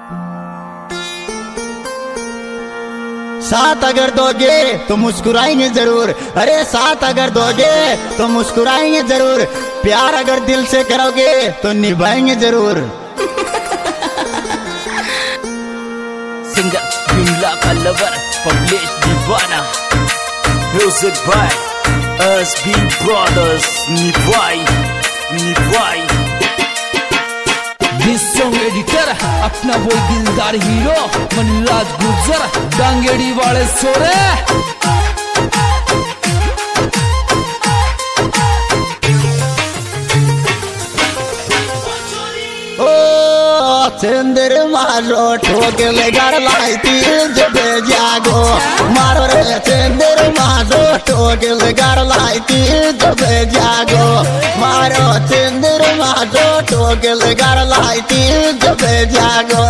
साथ अगर दोगे तो मुस्कुराएंगे जरूर, अरे साथ अगर दोगे तो मुस्कुराएंगे जरूर, प्यार अगर दिल से करोगे तो निभाएंगे जरूर। सिंगर बिमला का लवर पब्लिश दीवाना, म्यूजिक बाय एसबी ब्रदर्स निभाई। दिस सॉन्ग एडिटर अपना वो दिलदार हीरो मनीराज गुर्जर डांगेड़ी वाले सोरे। चंद्र मारो ठोके लेकर लाइती जब जागो, मारो रे चंद्र मारो ठोके लेकर लाइती जब जागो, मारो चंद्र मारो ठोके लेकर लाइती जब जागो।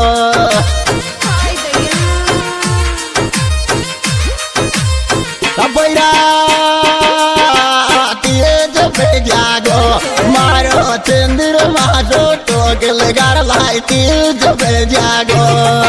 बैरा जब जागो, मारो चंद्र मारो ठोके लेकर लाइती जब जागो।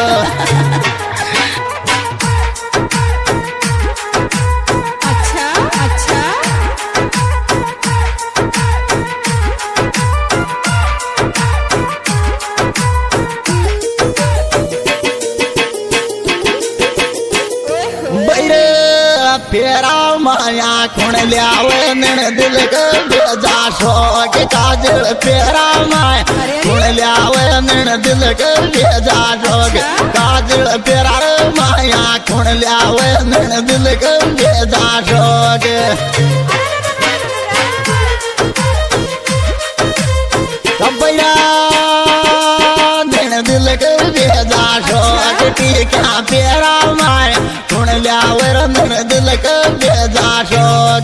फेरा माया खुण लियावे नण दिल के बेजा शोक काजल, फेरा माया खुण लियावे नण दिल के बेजा शोक काजल, फेरा माया खुण लियावे नण दिल के बेजा शोक। भैया नण दिल के बेजा शोक टीका, फेरा माया खुण लियावे नण दिल के बेजा शोक।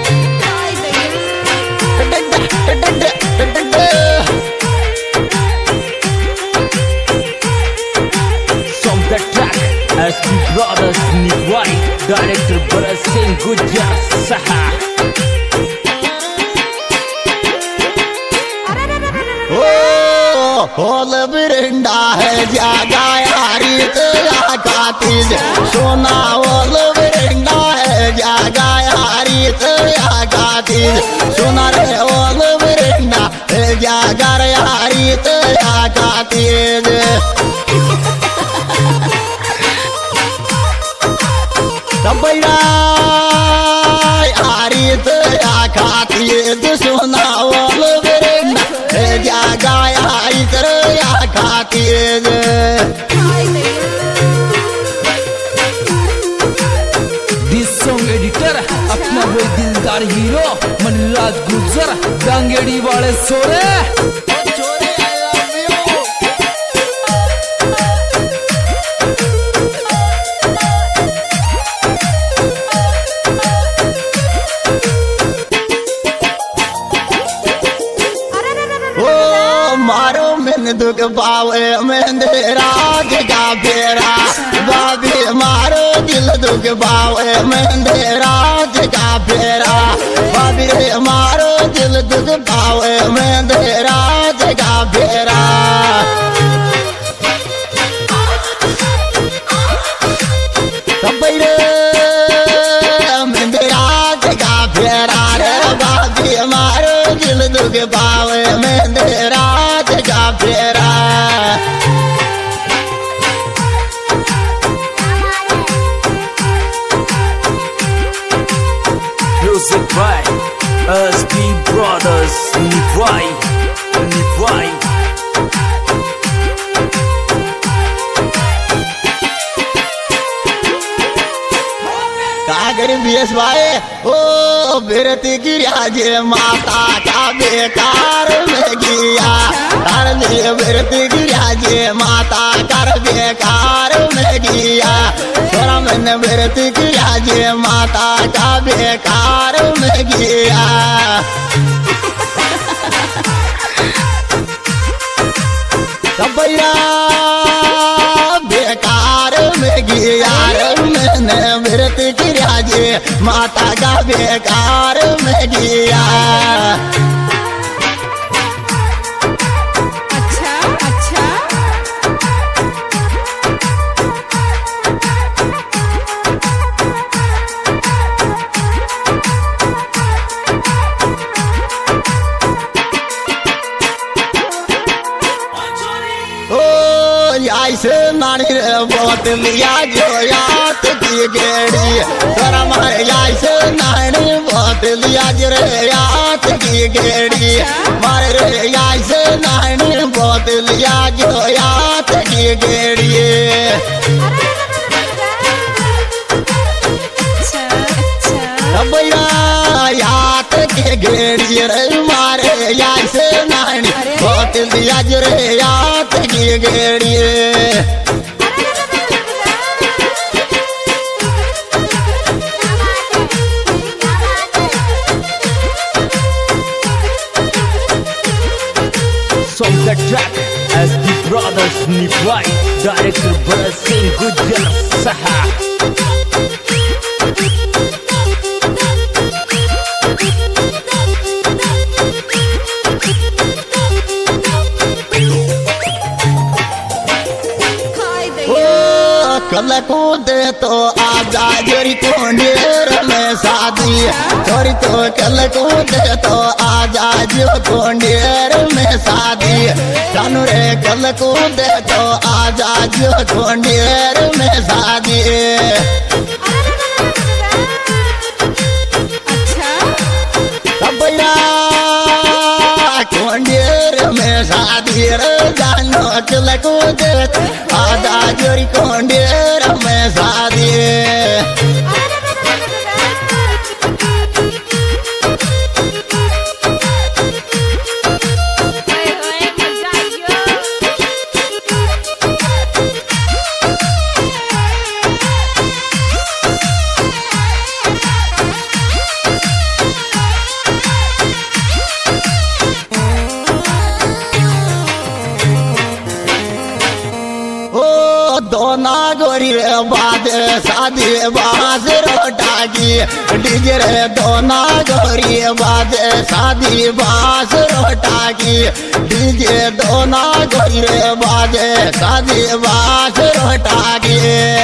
From the track SB Brothers निभाई, डायरेक्टर भरत सिंह गुर्जर सहा। होल बिरंडा है जागा यारी तेरा कातिज सोना, होल बिरंडा है जागा यारी तेरा कातिज सोना रे, होल बिरंडा है जागा यारी तेरा कातिज। बैरा यारी तेरा कातिज सोना, होल बिरंडा है जागा यारी तेरा कातिज। दिस सॉन्ग एडिटर अपना वो दिलदार हीरो मनीराज गुर्जर डांगेड़ी वाले सोरे। मारो मैंने दुख पावे मैं राज का फेरा, बाबी मारो दिल दुख पावे मैं राज का फेरा, बाबी रे मारो दिल दुख पावे मैं राज का फेरा। बैरे मैं राज का फेरा रे, बाबी मारो दिल दुख पावे मैं राज का फेरा। म्यूजिक बाय एसबी ब्रदर्स निभाई। कागर बीएस भाई ओ बिरती गिरिया जे माता का बेकार में गिया, कर ले बिरती गिरिया जे माता कर बेकार में गिया, थोड़ा मैंने बिरती गिरिया जे माता का बेकार में गिया। भैया बेकार में गिया मैंने बिरती गिरिया जे माता का बेकार में गिया। अच्छा ओ ऐसे नानी रे बहुत लिया जो याद की गेड़ी तोरा मारे ऐसे नानी बहुत लिया जो रे याद की गेड़ी मारे रे ऐसे नानी बहुत लिया जो याद की गेड़ी भैया याद की गेड़ी रे मारे ऐसे नानी बहुत लिया जो रे याद की गेड़ी From the track as the brothers Nivai, director Bharat Singh Gujjar Saha. कल कूद तो आजा जोरी कोंडेर में शादी जोरी तो कल कूद तो आजा जो कोंडेर में शादी जानू रे कल कूद तो आजा जो कोंडेर में शादी भैया कोंडेर में शादी रे जानो कल कूद आजा जोरी कोंडेर में शादी दोना गोरी रे बाद शादी बास रोटा की डीजे रे दोना गोरी बाद शादी बास रोटा की डीजे दोना गोरी रे बाद शादी बास रोटा की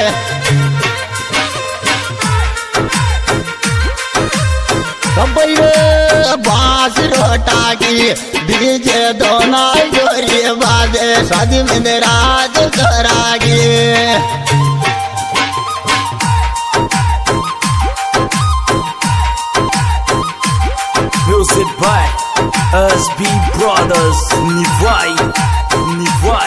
बास रोटा की डीजे दोना गोरी बाद शादी में राज करागी Music by SB Brothers Nivai.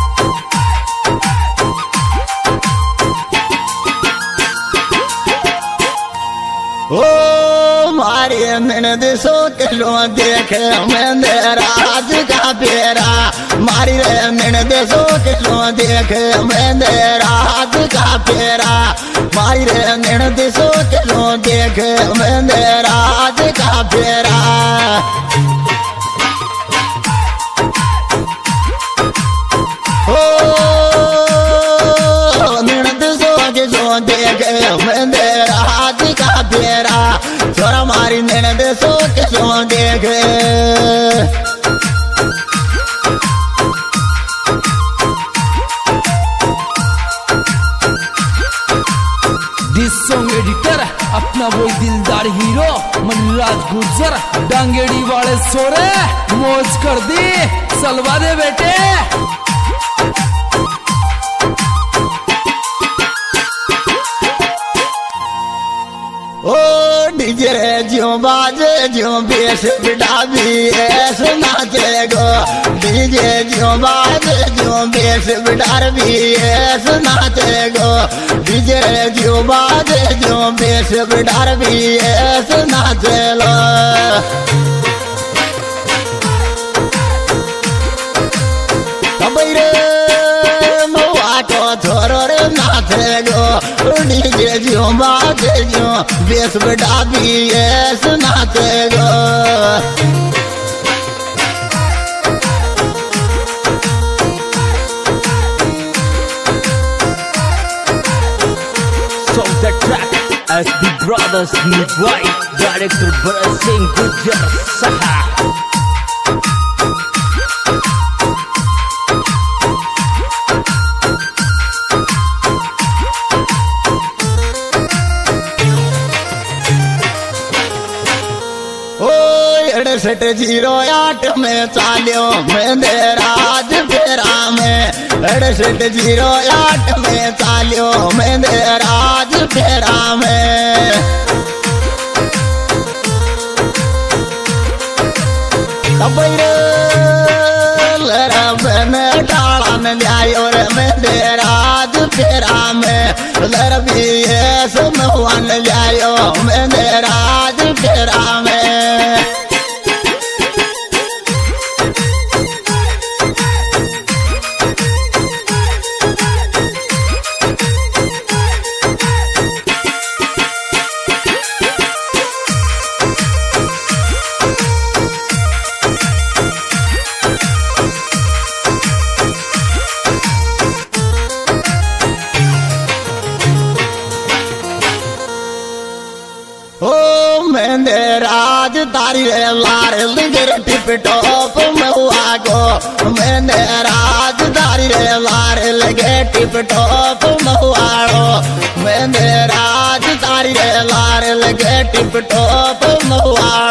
ओ मारे मैंने देशो के लो देखे मैंने राज का पेरा मारी रे मैंने देशो के लो देखे मैंने राज का पेरा मारी रे मैंने देशो के लो देखे मैंने राज का पेरा देखे मैंने राज का पेरा छोरा मारी नैन देशो के सो देखे दिस सॉन्ग एडिटर अपना वही दिलदार हीरो मनराज गुर्जर डांगेड़ी वाले सोरे मौज कर दी सलवा दे बेटे ओ डीजे जो बाजे जो बेस बिड़ा भी ऐसे नाचे गो डीजे जो बाजे जो बेस बिडार भी ऐसे नाचे गो डीजे जो बाजे जो बेस बिडार भी ऐसे नाचे लो छोरो रे नाचे गो डीजे जो बाजे जो बेस बिड़ा भी ऐसे नाचे गो From the track as the brothers Nivai, director Bharat Singh Gujjar Saha. सेट 08 में चालियो मैंने राज फेरा में 68 में चालियो मेरे राज फेरा में टाड़न लियायो रे मेरे राज फेरा में लरबी सुमवन लियायो मेरे राज फेरा में मेरे राज तारी लार लिगर टिप टॉप महुआ को मेरे राज तारी लार लगे टिप टॉप महुआड़ो मेरे राज तारी लार लगे टिप टॉप महुआ